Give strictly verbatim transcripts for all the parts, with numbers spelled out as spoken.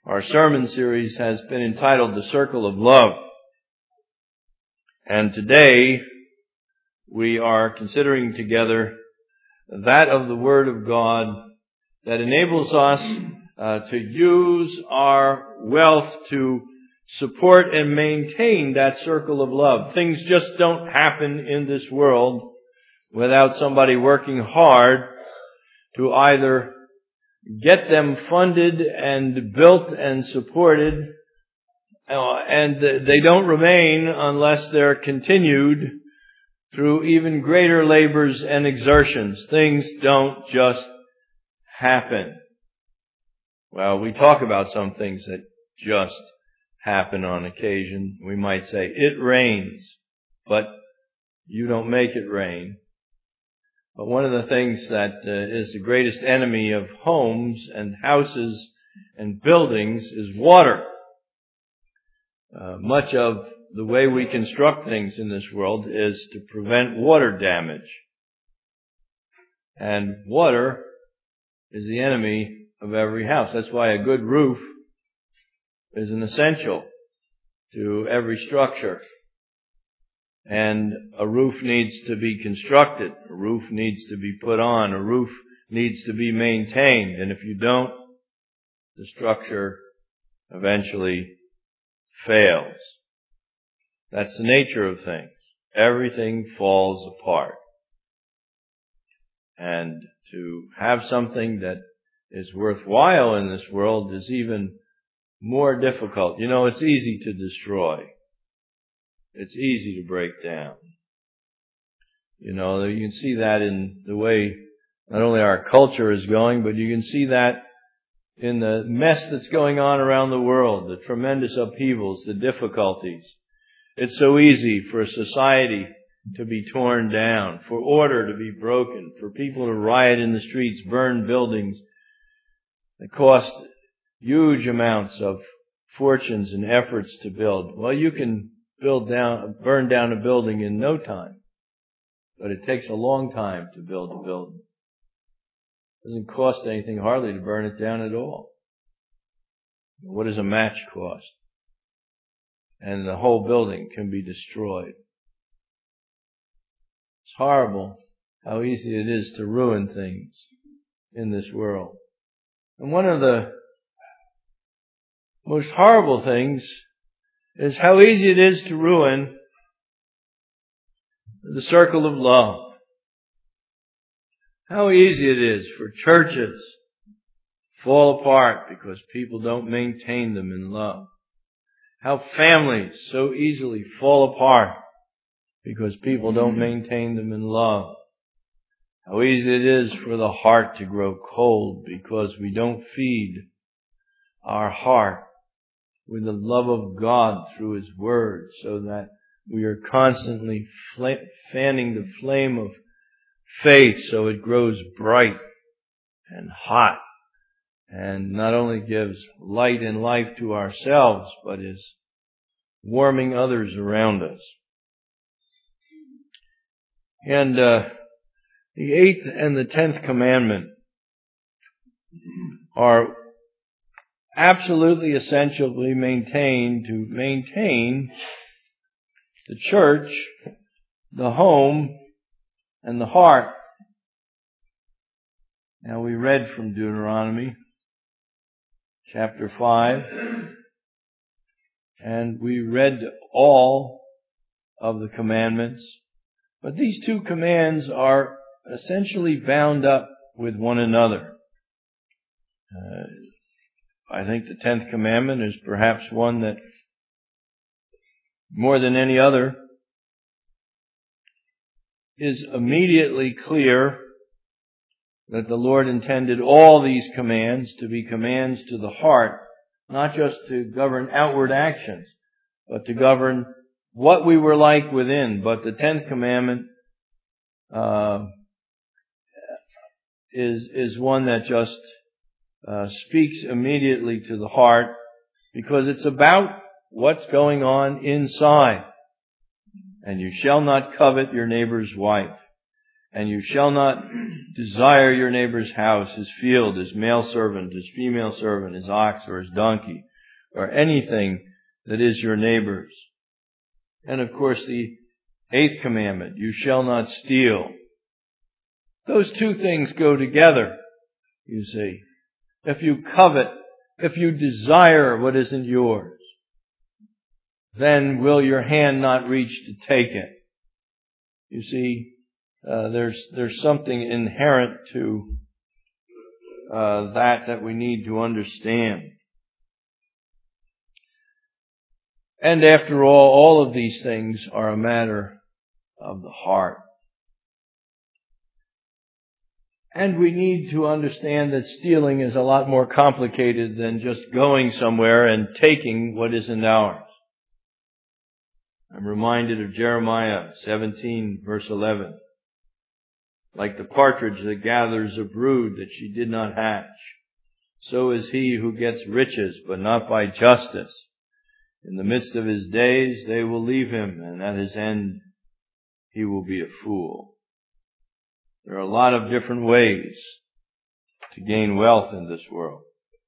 Our sermon series has been entitled The Circle of Love. And today we are considering together that of the Word of God that enables us uh, to use our wealth to support and maintain that circle of love. Things just don't happen in this world without somebody working hard to either get them funded and built and supported, uh, and they don't remain unless they're continued through even greater labors and exertions. Things don't just happen. Well, we talk about some things that just happen on occasion. We might say, it rains, but you don't make it rain. But one of the things that uh, is the greatest enemy of homes and houses and buildings is water. Uh, much of the way we construct things in this world is to prevent water damage. And water is the enemy of every house. That's why a good roof is an essential to every structure. And a roof needs to be constructed. A roof needs to be put on. A roof needs to be maintained. And if you don't, the structure eventually fails. That's the nature of things. Everything falls apart. And to have something that is worthwhile in this world is even more difficult. You know, it's easy to destroy. It's easy to break down. You know, you can see that in the way not only our culture is going, but you can see that in the mess that's going on around the world, the tremendous upheavals, the difficulties. It's so easy for society to be torn down, for order to be broken, for people to riot in the streets, burn buildings that cost huge amounts of fortunes and efforts to build. Well, you can build down, burn down a building in no time, but it takes a long time to build a building. It doesn't cost anything hardly to burn it down at all. What does a match cost? And the whole building can be destroyed. It's horrible how easy it is to ruin things in this world. And one of the most horrible things is how easy it is to ruin the circle of love. How easy it is for churches to fall apart because people don't maintain them in love. How families so easily fall apart because people don't maintain them in love. How easy it is for the heart to grow cold because we don't feed our heart with the love of God through His Word, so that we are constantly fl- fanning the flame of faith so it grows bright and hot and not only gives light and life to ourselves, but is warming others around us. And uh, the eighth and the tenth commandment are absolutely essentially maintained to maintain the church, the home, and the heart. Now we read from Deuteronomy chapter five, and we read all of the commandments, but these two commands are essentially bound up with one another. Uh, I think the tenth commandment is perhaps one that, more than any other, is immediately clear that the Lord intended all these commands to be commands to the heart, not just to govern outward actions, but to govern what we were like within. But the tenth commandment uh, is is one that just uh, speaks immediately to the heart, because it's about what's going on inside. And you shall not covet your neighbor's wife. And you shall not desire your neighbor's house, his field, his male servant, his female servant, his ox or his donkey, or anything that is your neighbor's. And of course the eighth commandment, you shall not steal. Those two things go together, you see. If you covet, if you desire what isn't yours, then will your hand not reach to take it? You see, uh, there's there's something inherent to uh, that that we need to understand. And after all, all of these things are a matter of the heart. And we need to understand that stealing is a lot more complicated than just going somewhere and taking what isn't ours. I'm reminded of Jeremiah seventeen, verse eleven. Like the partridge that gathers a brood that she did not hatch, so is he who gets riches, but not by justice. In the midst of his days they will leave him, and at his end he will be a fool. There are a lot of different ways to gain wealth in this world.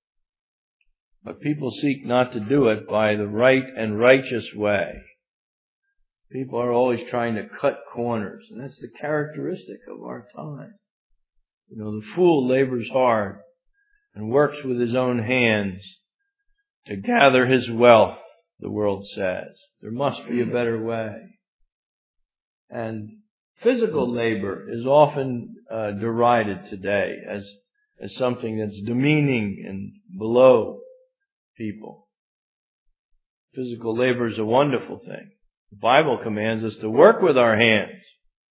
But people seek not to do it by the right and righteous way. People are always trying to cut corners, and that's the characteristic of our time. You know, the fool labors hard and works with his own hands to gather his wealth, the world says. There must be a better way. And physical labor is often uh, derided today as, as something that's demeaning and below people. Physical labor is a wonderful thing. The Bible commands us to work with our hands.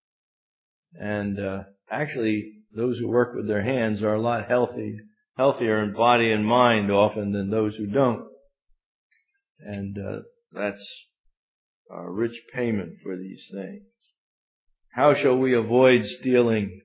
And uh, actually, those who work with their hands are a lot healthy, healthier in body and mind often than those who don't. And uh, that's a rich payment for these things. How shall we avoid stealing?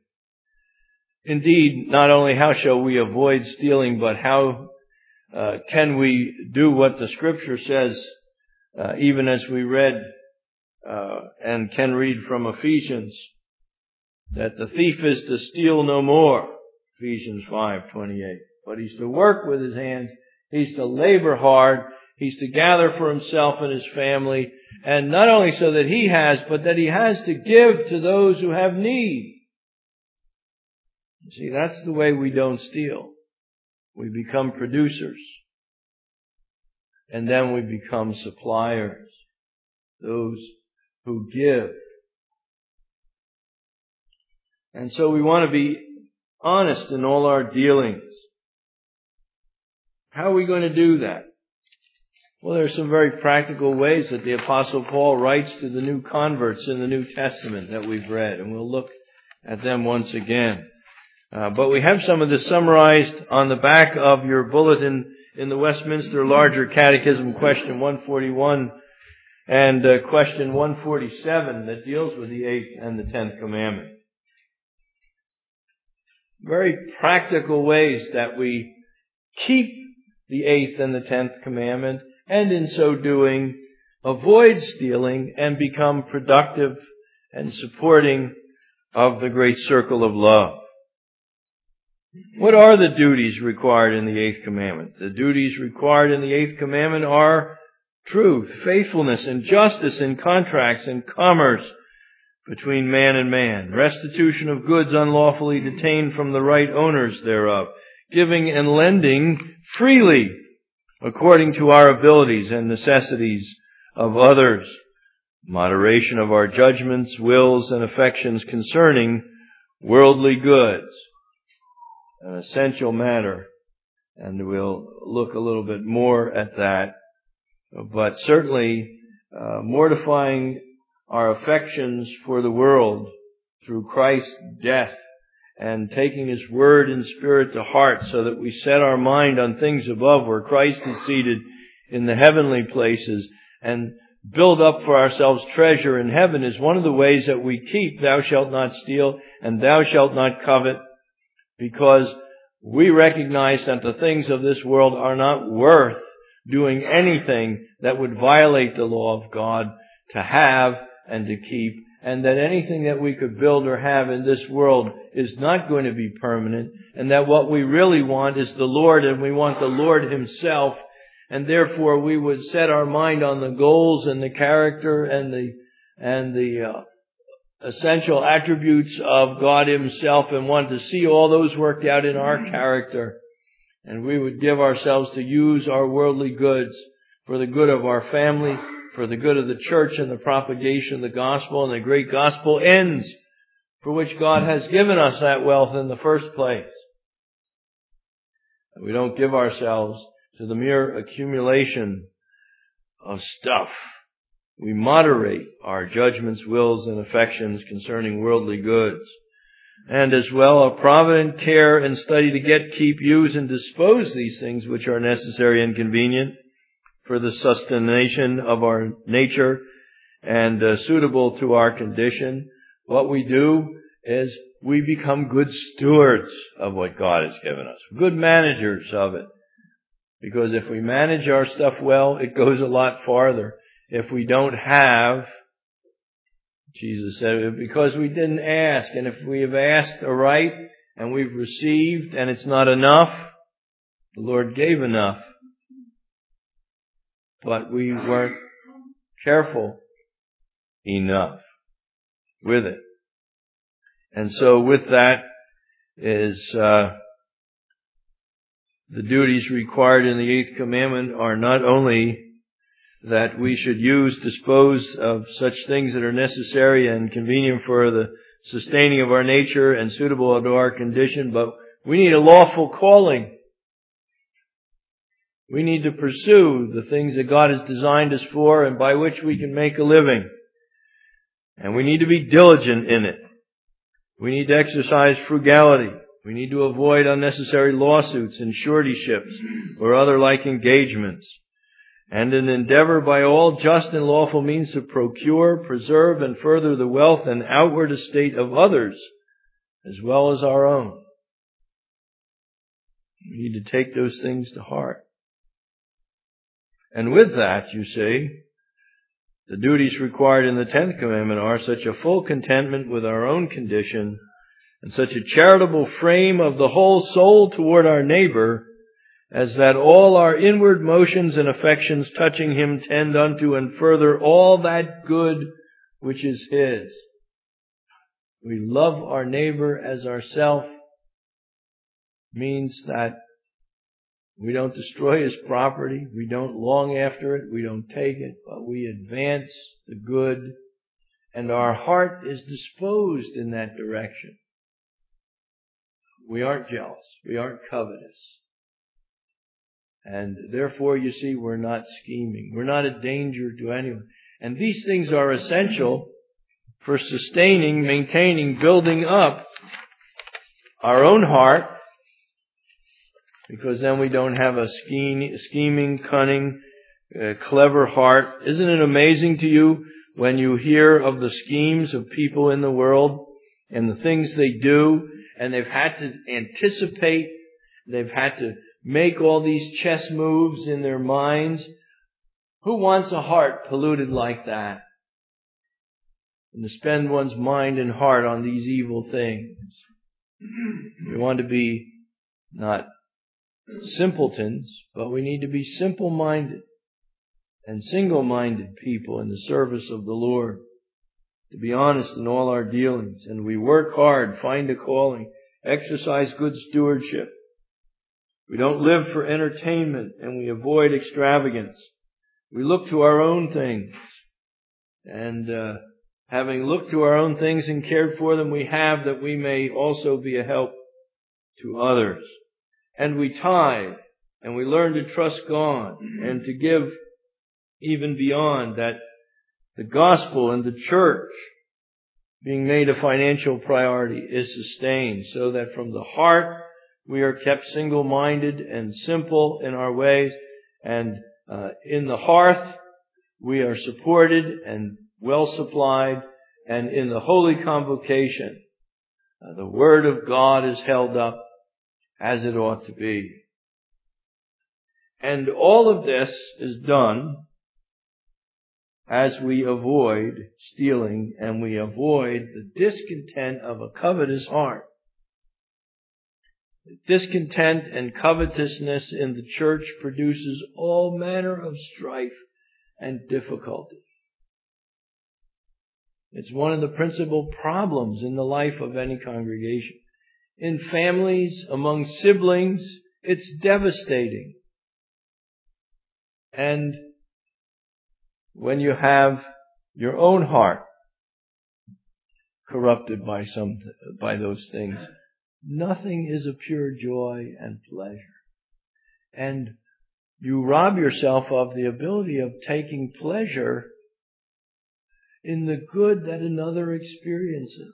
Indeed, not only how shall we avoid stealing, but how uh, can we do what the Scripture says, uh, even as we read uh, and can read from Ephesians, that the thief is to steal no more, Ephesians five twenty-eight. But he's to work with his hands, he's to labor hard, he's to gather for himself and his family, and not only so that he has, but that he has to give to those who have need. You see, that's the way we don't steal. We become producers. And then we become suppliers. Those who give. And so we want to be honest in all our dealings. How are we going to do that? Well, there are some very practical ways that the Apostle Paul writes to the new converts in the New Testament that we've read, and we'll look at them once again. Uh, but we have some of this summarized on the back of your bulletin in the Westminster Larger Catechism, question one forty-one and uh, question one forty-seven, that deals with the eighth and the tenth commandment. Very practical ways that we keep the eighth and the tenth commandment, and in so doing, avoid stealing and become productive and supporting of the great circle of love. What are the duties required in the eighth commandment? The duties required in the eighth commandment are truth, faithfulness, and justice in contracts and commerce between man and man, restitution of goods unlawfully detained from the right owners thereof, giving and lending freely according to our abilities and necessities of others, moderation of our judgments, wills, and affections concerning worldly goods, an essential matter, and we'll look a little bit more at that. But certainly, uh, mortifying our affections for the world through Christ's death and taking His Word and Spirit to heart so that we set our mind on things above where Christ is seated in the heavenly places and build up for ourselves treasure in heaven is one of the ways that we keep thou shalt not steal and thou shalt not covet, because we recognize that the things of this world are not worth doing anything that would violate the law of God to have and to keep and that anything that we could build or have in this world is not going to be permanent, and that what we really want is the Lord, and we want the Lord Himself, and therefore we would set our mind on the goals and the character and the and the uh, essential attributes of God Himself, and want to see all those worked out in our character. And we would give ourselves to use our worldly goods for the good of our family, for the good of the church and the propagation of the gospel and the great gospel ends for which God has given us that wealth in the first place. We don't give ourselves to the mere accumulation of stuff. We moderate our judgments, wills, and affections concerning worldly goods. And as well, a provident care and study to get, keep, use, and dispose these things which are necessary and convenient for the sustentation of our nature and uh, suitable to our condition. What we do is we become good stewards of what God has given us, good managers of it. Because if we manage our stuff well, it goes a lot farther. If we don't have, Jesus said, because we didn't ask, and if we have asked aright and we've received and it's not enough, the Lord gave enough. But we weren't careful enough with it. And so with that is uh, the duties required in the eighth commandment are not only that we should use, dispose of such things that are necessary and convenient for the sustaining of our nature and suitable to our condition, but we need a lawful calling. We need to pursue the things that God has designed us for and by which we can make a living. And we need to be diligent in it. We need to exercise frugality. We need to avoid unnecessary lawsuits and suretyships or other like engagements. And an endeavor by all just and lawful means to procure, preserve, and further the wealth and outward estate of others, as well as our own. We need to take those things to heart. And with that, you see, the duties required in the tenth commandment are such a full contentment with our own condition and such a charitable frame of the whole soul toward our neighbor, as that all our inward motions and affections touching Him tend unto and further all that good which is His. We love our neighbor as ourself means that we don't destroy his property, we don't long after it, we don't take it, but we advance the good, and our heart is disposed in that direction. We aren't jealous, we aren't covetous. And therefore, you see, we're not scheming. We're not a danger to anyone. And these things are essential for sustaining, maintaining, building up our own heart, because then we don't have a scheming, cunning, uh, clever heart. Isn't it amazing to you when you hear of the schemes of people in the world and the things they do, and they've had to anticipate, they've had to make all these chess moves in their minds? Who wants a heart polluted like that? And to spend one's mind and heart on these evil things. We want to be not simpletons, but we need to be simple-minded and single-minded people in the service of the Lord. To be honest in all our dealings. And we work hard, find a calling, exercise good stewardship. We don't live for entertainment, and we avoid extravagance. We look to our own things. And uh, having looked to our own things and cared for them, we have that we may also be a help to others. And we tithe, and we learn to trust God, and to give even beyond that. The gospel and the church being made a financial priority is sustained, so that from the heart we are kept single-minded and simple in our ways, and uh, in the hearth we are supported and well supplied, and in the holy convocation uh, the Word of God is held up as it ought to be. And all of this is done as we avoid stealing and we avoid the discontent of a covetous heart. Discontent and covetousness in the church produces all manner of strife and difficulty. It's one of the principal problems in the life of any congregation. In families, among siblings, it's devastating. And when you have your own heart corrupted by some, by those things, nothing is a pure joy and pleasure. And you rob yourself of the ability of taking pleasure in the good that another experiences.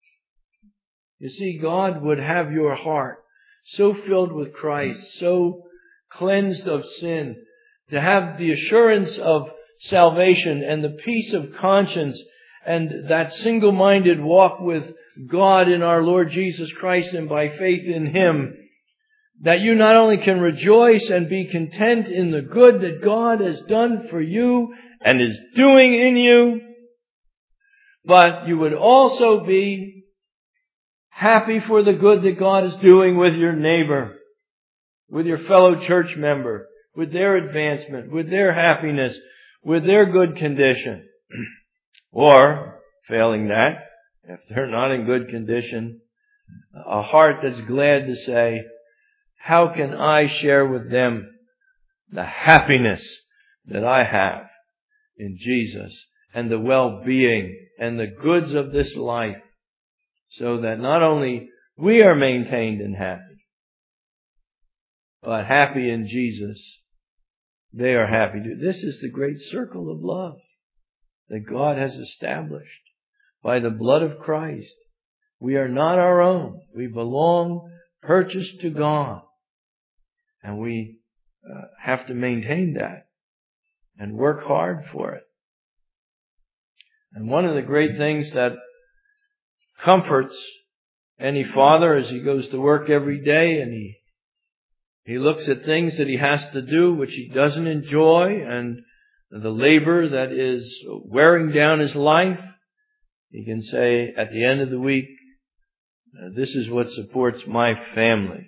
You see, God would have your heart so filled with Christ, so cleansed of sin, to have the assurance of salvation and the peace of conscience and that single-minded walk with God in our Lord Jesus Christ and by faith in Him, that you not only can rejoice and be content in the good that God has done for you and is doing in you, but you would also be happy for the good that God is doing with your neighbor, with your fellow church member, with their advancement, with their happiness, with their good condition. Or, failing that, if they're not in good condition, a heart that's glad to say, how can I share with them the happiness that I have in Jesus and the well-being and the goods of this life, so that not only we are maintained and happy, but happy in Jesus, they are happy too. This is the great circle of love that God has established by the blood of Christ. We are not our own. We belong, purchased to God. And we uh, have to maintain that and work hard for it. And one of the great things that comforts any father as he goes to work every day and he he looks at things that he has to do which he doesn't enjoy and the labor that is wearing down his life, he can say at the end of the week, this is what supports my family.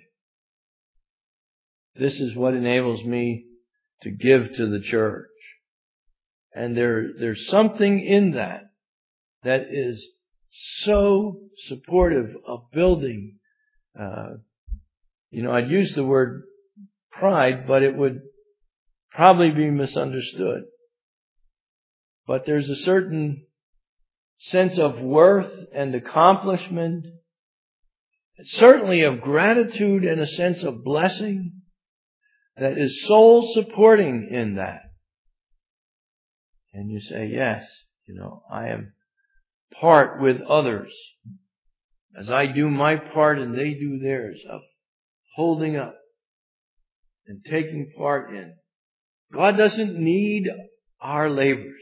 This is what enables me to give to the church. And there, there's something in that that is so supportive of building. Uh, you know, I'd use the word pride, but it would probably be misunderstood. But there's a certain sense of worth and accomplishment, certainly of gratitude and a sense of blessing that is soul supporting in that. And you say, yes, you know, I am part with others as I do my part and they do theirs of holding up and taking part in. God doesn't need our labors.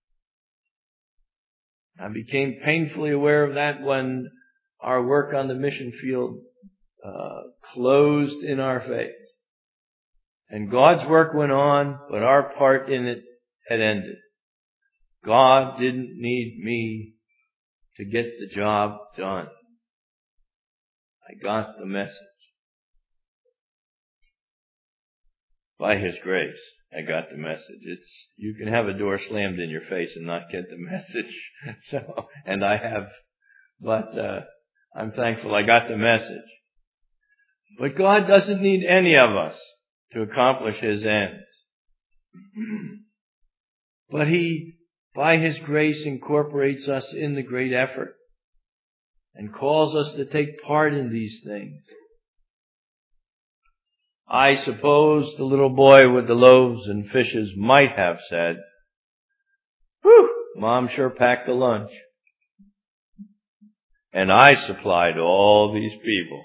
I became painfully aware of that when our work on the mission field uh, closed in our face. And God's work went on, but our part in it had ended. God didn't need me to get the job done. I got the message. By His grace, I got the message. It's, you can have a door slammed in your face and not get the message. So, and I have, but, uh, I'm thankful I got the message. But God doesn't need any of us to accomplish His ends. But He, by His grace, incorporates us in the great effort and calls us to take part in these things. I suppose the little boy with the loaves and fishes might have said, whew, Mom sure packed a lunch. And I supplied all these people.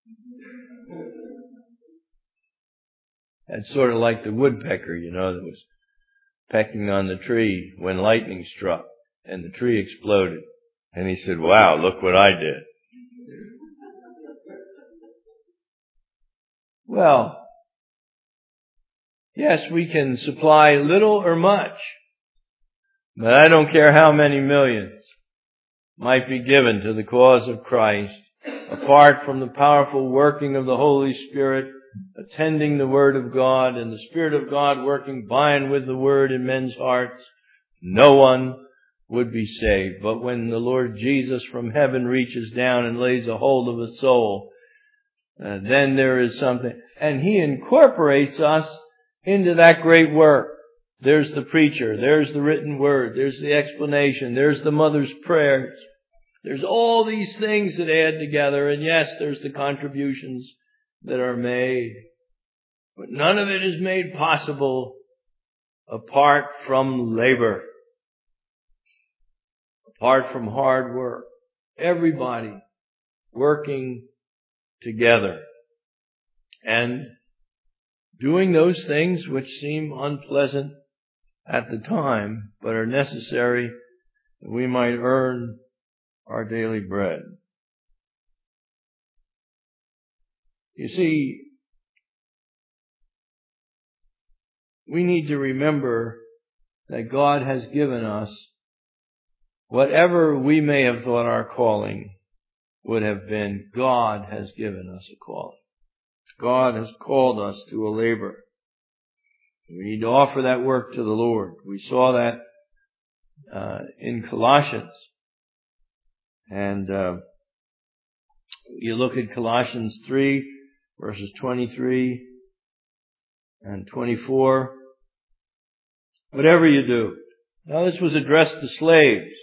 That's sort of like the woodpecker, you know, that was pecking on the tree when lightning struck and the tree exploded. And he said, wow, look what I did. Well, yes, we can supply little or much, But I don't care how many millions might be given to the cause of Christ, apart from the powerful working of the Holy Spirit, attending the Word of God, and the Spirit of God working by and with the Word in men's hearts, no one would be saved. But when the Lord Jesus from heaven reaches down and lays a hold of a soul, uh, then there is something. And He incorporates us into that great work. There's the preacher, there's the written word, there's the explanation, there's the mother's prayers. There's all these things that add together, and yes, there's the contributions that are made. But none of it is made possible apart from labor, apart from hard work. Everybody working together and doing those things which seem unpleasant at the time, but are necessary that we might earn our daily bread. You see, we need to remember that God has given us whatever we may have thought our calling would have been. God has given us a calling. God has called us to a labor. We need to offer that work to the Lord. We saw that uh, in Colossians. And uh, you look at Colossians three, verses twenty-three and twenty-four. Whatever you do. Now this was addressed to slaves.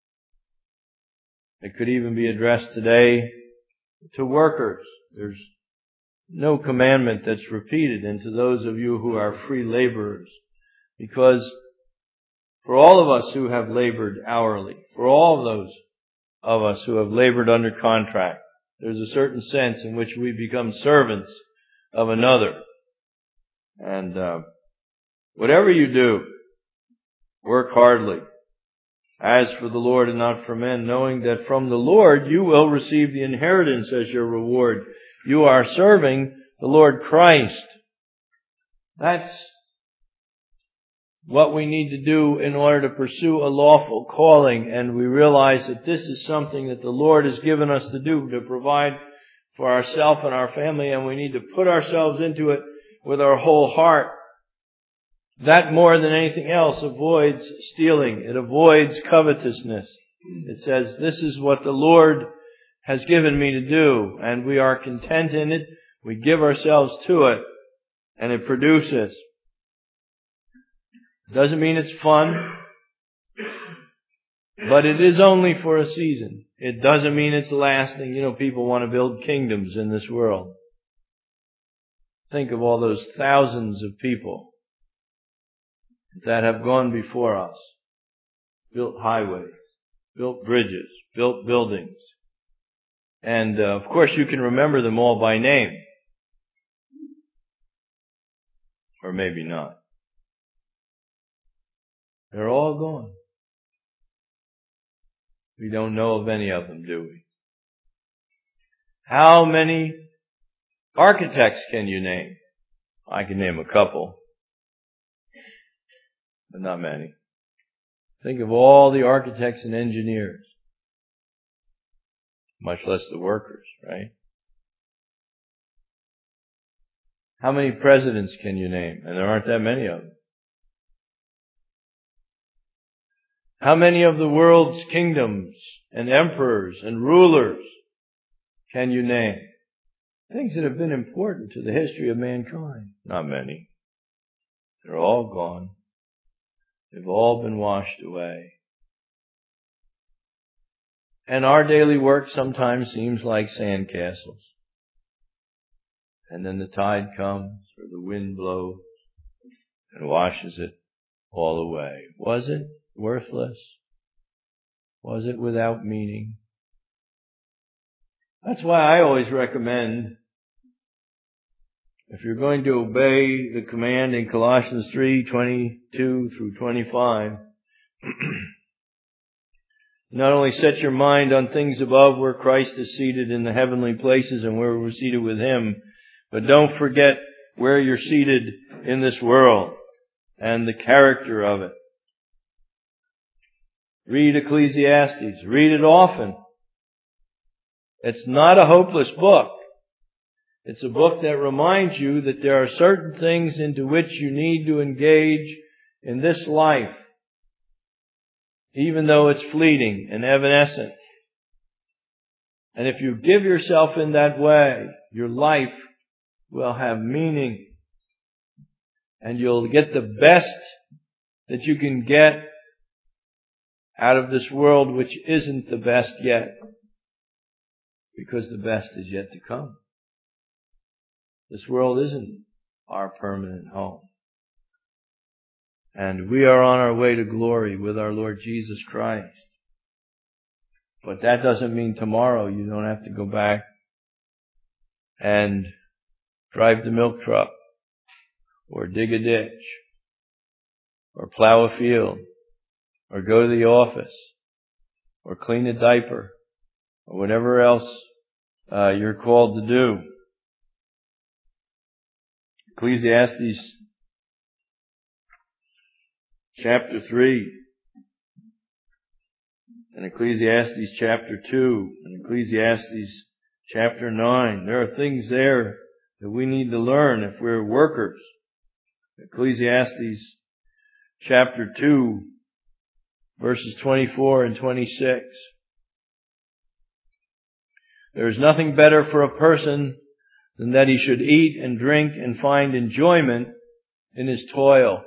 It could even be addressed today to workers. There's no commandment that's repeated into those of you who are free laborers. Because for all of us who have labored hourly, for all of those of us who have labored under contract, there's a certain sense in which we become servants of another. And uh, whatever you do, work hardly, as for the Lord and not for men, knowing that from the Lord you will receive the inheritance as your reward. You are serving the Lord Christ. That's what we need to do in order to pursue a lawful calling. And we realize that this is something that the Lord has given us to do, to provide for ourselves and our family, and we need to put ourselves into it with our whole heart. That more than anything else avoids stealing. It avoids covetousness. It says, this is what the Lord has given me to do, and we are content in it. We give ourselves to it, and it produces. Doesn't mean it's fun, but it is only for a season. It doesn't mean it's lasting. You know, people want to build kingdoms in this world. Think of all those thousands of people that have gone before us, built highways, built bridges, built buildings. And uh, of course you can remember them all by name. Or maybe not. They're all gone. We don't know of any of them, do we? How many architects can you name? I can name a couple, but not many. Think of all the architects and engineers, much less the workers, right? How many presidents can you name? And there aren't that many of them. How many of the world's kingdoms and emperors and rulers can you name? Things that have been important to the history of mankind. Not many. They're all gone. They've all been washed away. And our daily work sometimes seems like sandcastles. And then the tide comes, or the wind blows, and washes it all away. Was it worthless? Was it without meaning? That's why I always recommend, if you're going to obey the command in Colossians three, twenty-two through twenty-five, not only set your mind on things above where Christ is seated in the heavenly places and where we're seated with Him, but don't forget where you're seated in this world and the character of it. Read Ecclesiastes. Read it often. It's not a hopeless book. It's a book that reminds you that there are certain things into which you need to engage in this life, even though it's fleeting and evanescent. And if you give yourself in that way, your life will have meaning. And you'll get the best that you can get out of this world, which isn't the best yet. Because the best is yet to come. This world isn't our permanent home. And we are on our way to glory with our Lord Jesus Christ. But that doesn't mean tomorrow you don't have to go back and drive the milk truck, or dig a ditch, or plow a field, or go to the office, or clean a diaper, or whatever else uh, you're called to do. Ecclesiastes chapter three, and Ecclesiastes chapter two, and Ecclesiastes chapter nine. There are things there that we need to learn if we're workers. Ecclesiastes chapter two, verses twenty-four and twenty-six. There is nothing better for a person than that he should eat and drink and find enjoyment in his toil.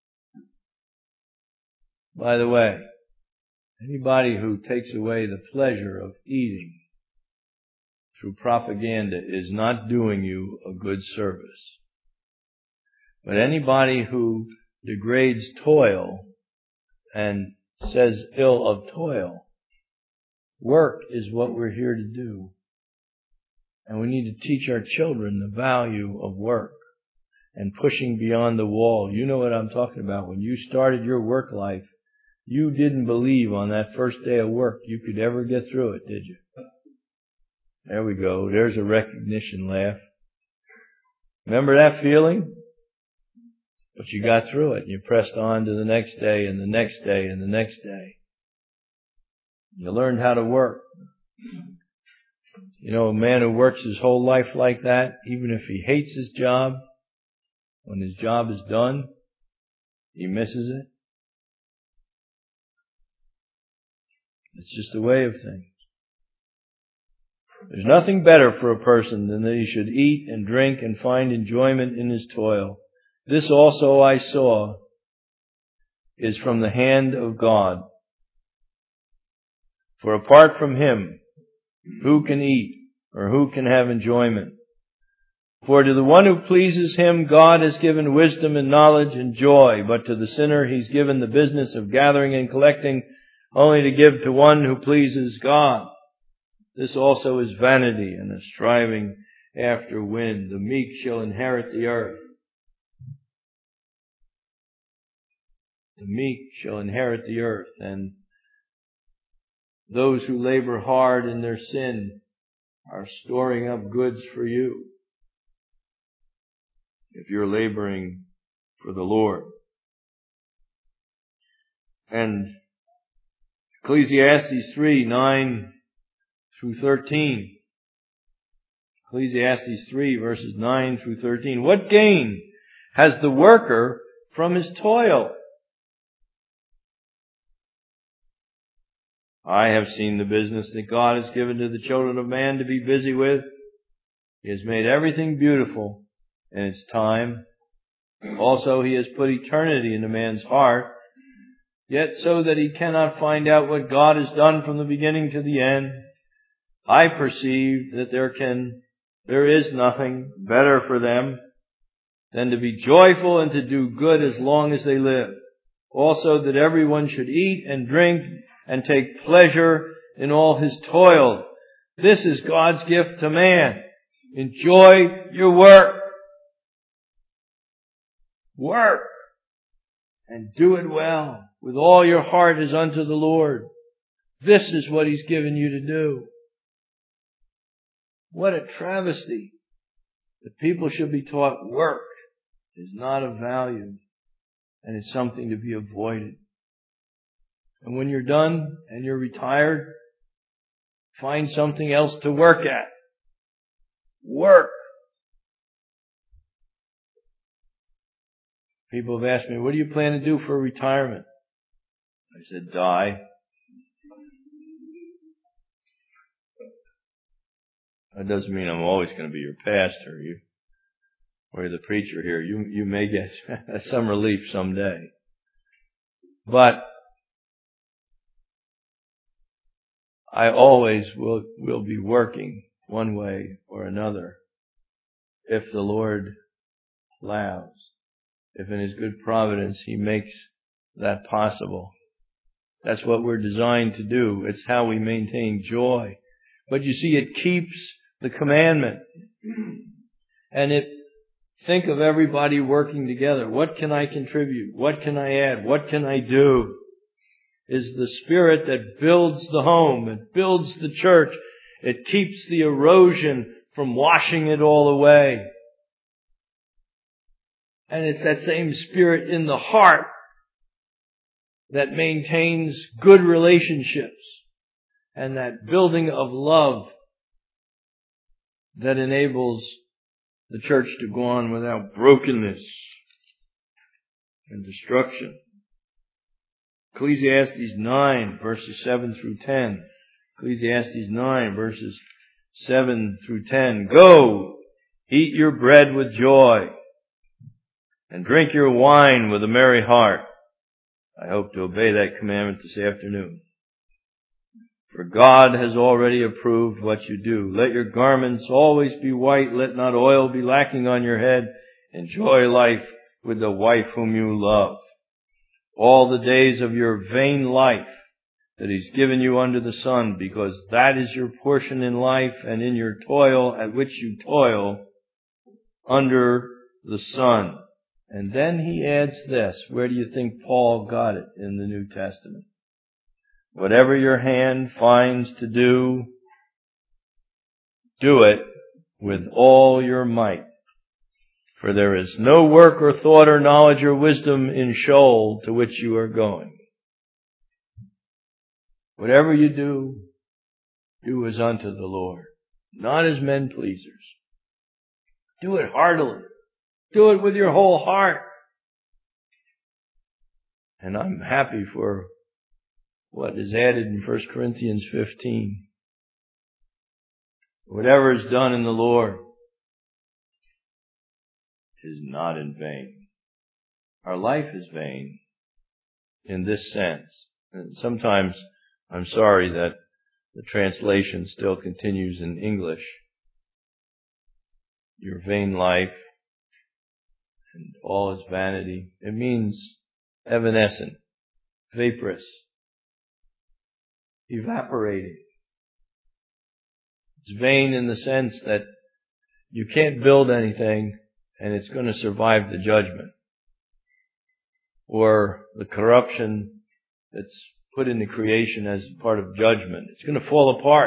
By the way, anybody who takes away the pleasure of eating through propaganda is not doing you a good service. But anybody who degrades toil and says ill of toil, work is what we're here to do. And we need to teach our children the value of work and pushing beyond the wall. You know what I'm talking about. When you started your work life, you didn't believe on that first day of work you could ever get through it, did you? There we go. There's a recognition laugh. Remember that feeling? But you got through it. You pressed on to the next day and the next day and the next day. You learned how to work. You know, a man who works his whole life like that, even if he hates his job, when his job is done, he misses it. It's just a way of things. There's nothing better for a person than that he should eat and drink and find enjoyment in his toil. This also I saw is from the hand of God. For apart from Him, who can eat or who can have enjoyment? For to the one who pleases Him, God has given wisdom and knowledge and joy. But to the sinner, He's given the business of gathering and collecting, only to give to one who pleases God. This also is vanity and a striving after wind. The meek shall inherit the earth. The meek shall inherit the earth, and those who labor hard in their sin are storing up goods for you if you're laboring for the Lord. And Ecclesiastes three, nine through thirteen. Ecclesiastes three, verses nine through thirteen. What gain has the worker from his toil? I have seen the business that God has given to the children of man to be busy with. He has made everything beautiful in its time. Also, He has put eternity into man's heart, yet so that he cannot find out what God has done from the beginning to the end. I perceive that there can, there is nothing better for them than to be joyful and to do good as long as they live. Also, that everyone should eat and drink and take pleasure in all his toil. This is God's gift to man. Enjoy your work. Work. And do it well. With all your heart as unto the Lord. This is what He's given you to do. What a travesty that people should be taught work is not of value and it's something to be avoided. And when you're done and you're retired, find something else to work at. Work. People have asked me, what do you plan to do for retirement? I said, die. That doesn't mean I'm always going to be your pastor. You, or the preacher here. You, you may get some relief someday. But I always will, will be working one way or another if the Lord allows. If in His good providence He makes that possible. That's what we're designed to do. It's how we maintain joy. But you see, it keeps the commandment. And it, think of everybody working together. What can I contribute? What can I add? What can I do? Is the spirit that builds the home. It builds the church. It keeps the erosion from washing it all away. And it's that same spirit in the heart that maintains good relationships and that building of love that enables the church to go on without brokenness and destruction. Ecclesiastes nine, verses seven through ten. Ecclesiastes nine, verses seven through ten. Go, eat your bread with joy, and drink your wine with a merry heart. I hope to obey that commandment this afternoon. For God has already approved what you do. Let your garments always be white. Let not oil be lacking on your head. Enjoy life with the wife whom you love. All the days of your vain life that He's given you under the sun, because that is your portion in life and in your toil at which you toil under the sun. And then he adds this. Where do you think Paul got it in the New Testament? Whatever your hand finds to do, do it with all your might. For there is no work or thought or knowledge or wisdom in Sheol to which you are going. Whatever you do, do as unto the Lord, not as men pleasers. Do it heartily. Do it with your whole heart. And I'm happy for what is added in First Corinthians fifteen. Whatever is done in the Lord is not in vain. Our life is vain in this sense. And sometimes I'm sorry that the translation still continues in English. Your vain life and all is vanity. It means evanescent, vaporous, evaporating. It's vain in the sense that you can't build anything and it's going to survive the judgment or the corruption that's put into creation as part of judgment. It's going to fall apart.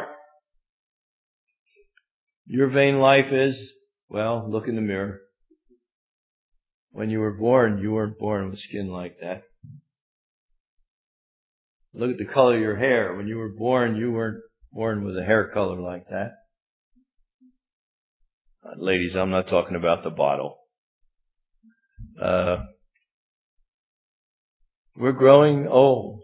Your vain life is, well, look in the mirror. When you were born, you weren't born with skin like that. Look at the color of your hair. When you were born, you weren't born with a hair color like that. Uh, ladies, I'm not talking about the bottle. Uh, we're growing old.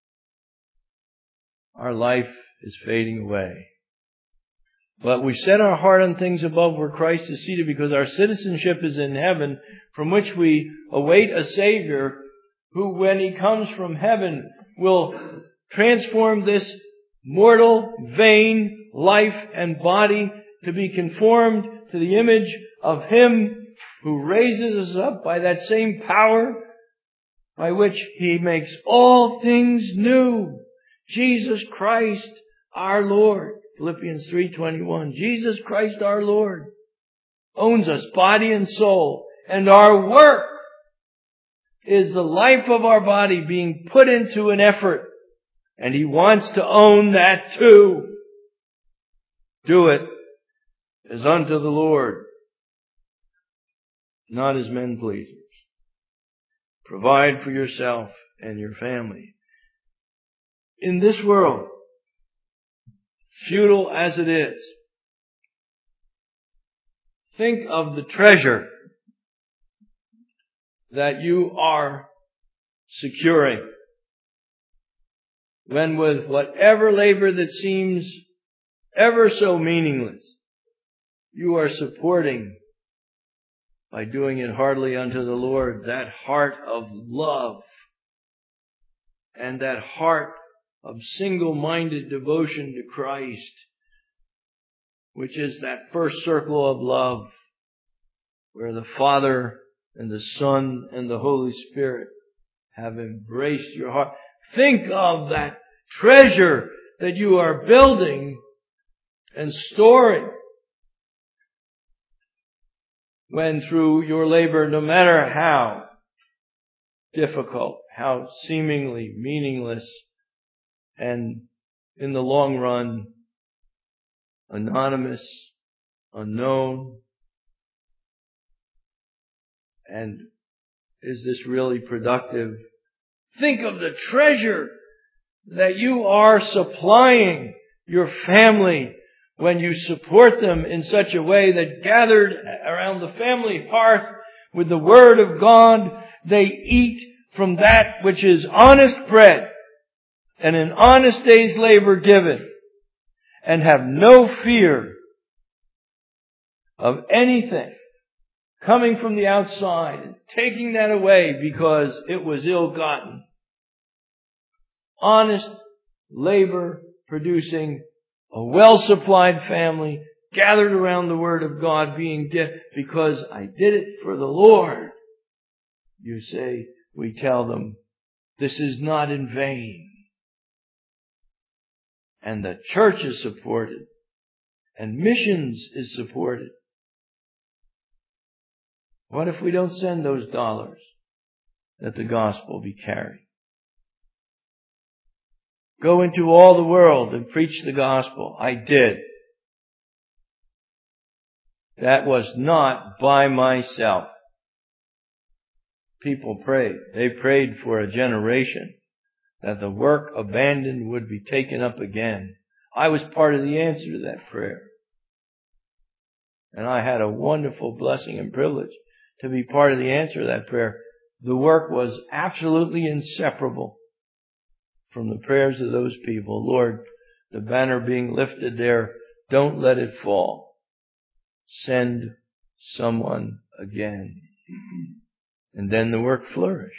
Our life is fading away. But we set our heart on things above where Christ is seated, because our citizenship is in heaven, from which we await a Savior who, when He comes from heaven, will transform this mortal, vain life and body to be conformed to the image of Him who raises us up by that same power by which He makes all things new. Jesus Christ our Lord. Philippians three twenty-one. Jesus Christ our Lord owns us body and soul. And our work is the life of our body being put into an effort. And He wants to own that too. Do it as unto the Lord, not as men pleasers. Provide for yourself and your family. in this world, futile as it is. Think of the treasure that you are securing when with whatever labor that seems ever so meaningless, you are supporting by doing it heartily unto the Lord, that heart of love and that heart of single-minded devotion to Christ, which is that first circle of love where the Father and the Son and the Holy Spirit have embraced your heart. Think of that treasure that you are building and storing when through your labor, no matter how difficult, how seemingly meaningless, and in the long run, anonymous, unknown, and is this really productive? Think of the treasure that you are supplying your family when you support them in such a way that gathered around the family hearth with the Word of God, they eat from that which is honest bread and an honest day's labor given, and have no fear of anything coming from the outside and taking that away because it was ill-gotten. Honest labor producing a well-supplied family gathered around the Word of God being given because I did it for the Lord. You say, we tell them, this is not in vain. And the church is supported. And missions is supported. What if we don't send those dollars that the gospel be carried? Go into all the world and preach the gospel. I did. That was not by myself. People prayed. They prayed for a generation that the work abandoned would be taken up again. I was part of the answer to that prayer. And I had a wonderful blessing and privilege to be part of the answer to that prayer. The work was absolutely inseparable from the prayers of those people. Lord, the banner being lifted there, don't let it fall. Send someone again. And then the work flourished.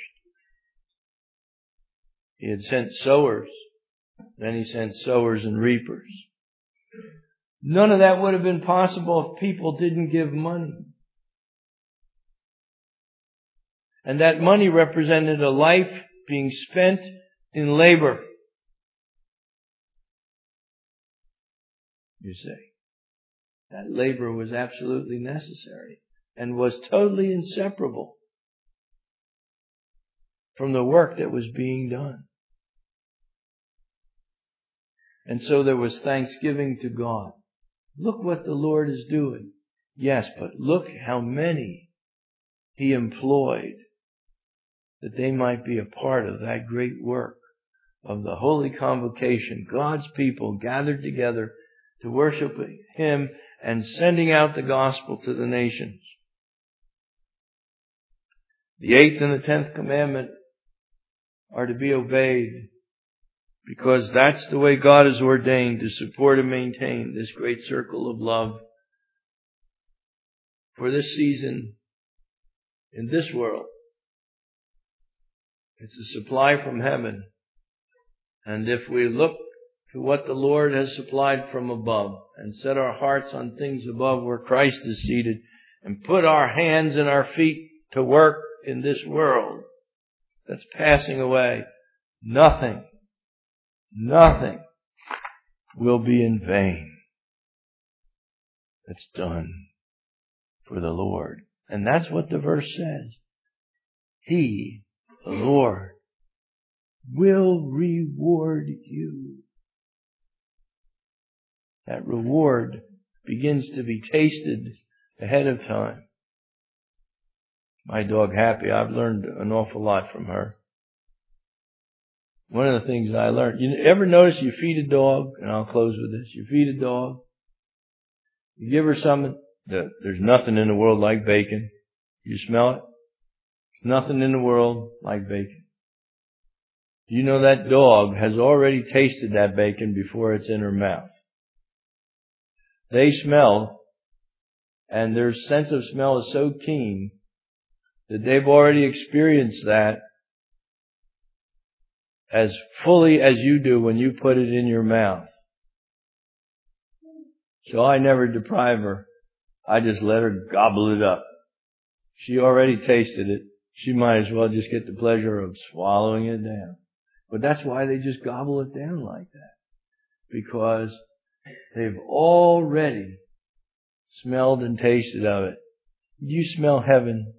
He had sent sowers. Then he sent sowers and reapers. None of that would have been possible if people didn't give money. And that money represented a life being spent in labor. You say. That labor was absolutely necessary and was totally inseparable from the work that was being done. And so there was thanksgiving to God. Look what the Lord is doing. Yes, but look how many He employed that they might be a part of that great work of the holy convocation, God's people gathered together to worship Him and sending out the gospel to the nations. The eighth and the tenth commandment are to be obeyed because that's the way God has ordained to support and maintain this great circle of love for this season in this world. It's a supply from heaven. And if we look to what the Lord has supplied from above and set our hearts on things above where Christ is seated and put our hands and our feet to work in this world that's passing away, nothing, nothing will be in vain that's done for the Lord. And that's what the verse says. He, the Lord, will reward you. That reward begins to be tasted ahead of time. My dog Happy, I've learned an awful lot from her. One of the things I learned, you ever notice you feed a dog, and I'll close with this, you feed a dog, you give her something, there's nothing in the world like bacon. You smell it? There's nothing in the world like bacon. You know that dog has already tasted that bacon before it's in her mouth. They smell, and their sense of smell is so keen that they've already experienced that as fully as you do when you put it in your mouth. So I never deprive her. I just let her gobble it up. She already tasted it. She might as well just get the pleasure of swallowing it down. But that's why they just gobble it down like that. Because they've already smelled and tasted of it. Do you smell heaven?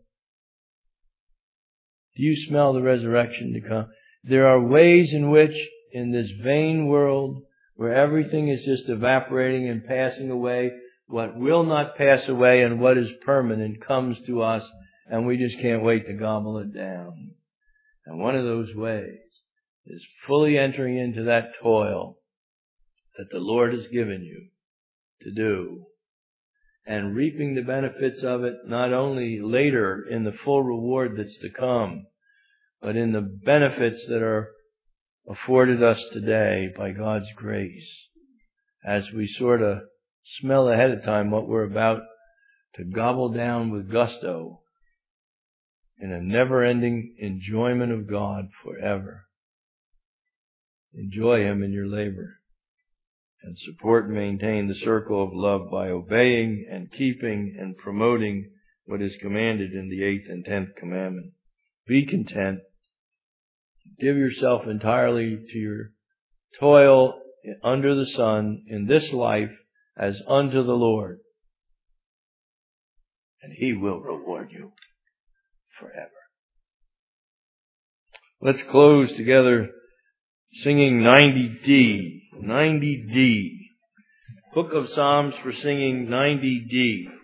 Do you smell the resurrection to come? There are ways in which, in this vain world, where everything is just evaporating and passing away, what will not pass away and what is permanent comes to us, and we just can't wait to gobble it down. And one of those ways is fully entering into that toil that the Lord has given you to do, and reaping the benefits of it not only later in the full reward that's to come, but in the benefits that are afforded us today by God's grace, as we sort of smell ahead of time what we're about to gobble down with gusto in a never-ending enjoyment of God forever. Enjoy Him in your labor and support and maintain the circle of love by obeying and keeping and promoting what is commanded in the eighth and tenth commandment. Be content. Give yourself entirely to your toil under the sun in this life as unto the Lord, and He will reward you forever. Let's close together singing ninety D. ninety D. Book of Psalms for singing ninety D.